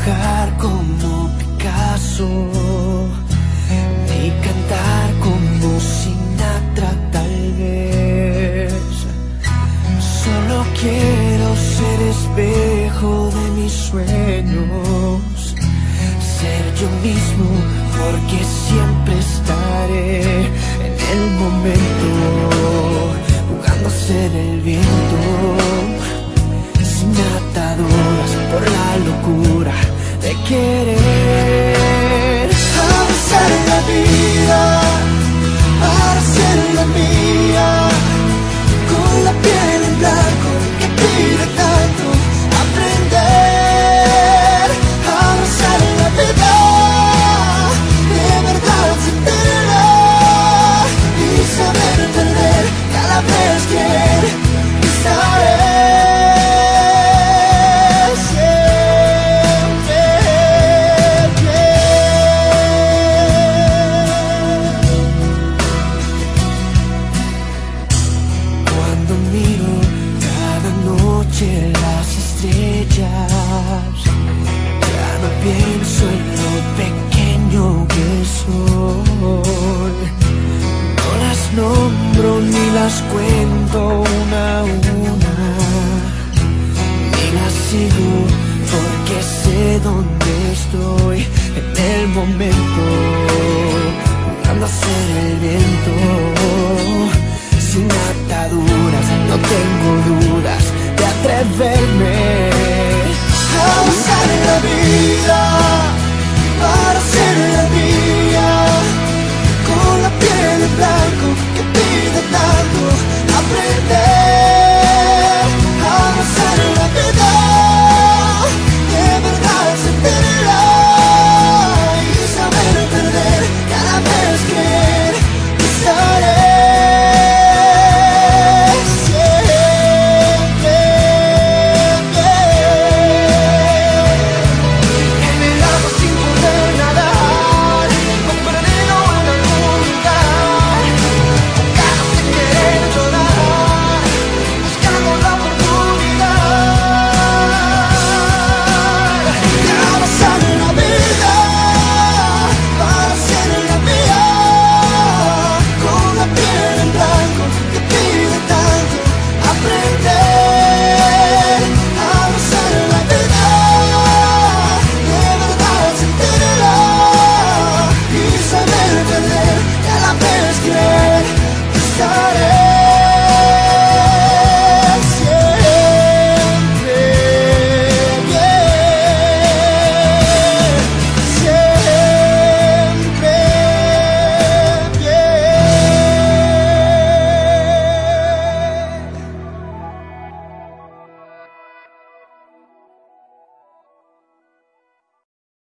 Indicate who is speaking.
Speaker 1: dibujar como Picasso, ni cantar como Sinatra tal vez. Solo quiero ser espejo de mis sueños, ser yo mismo, porque siempre estaré en el momento, jugando a ser el viento, sin ataduras por la locura de querer abrazar la vida para hacerla mía, con la piel en blanco que pide tanto aprender a abrazar la vida, de verdad sentirla y saber perder cada vez que estaré. Las estrellas, ya no pienso en lo pequeño que soy. No las nombro ni las cuento una a una, ni las sigo porque sé dónde estoy en el momento, jugando a ser el viento, sin ataduras. No tengo dudas de atreverme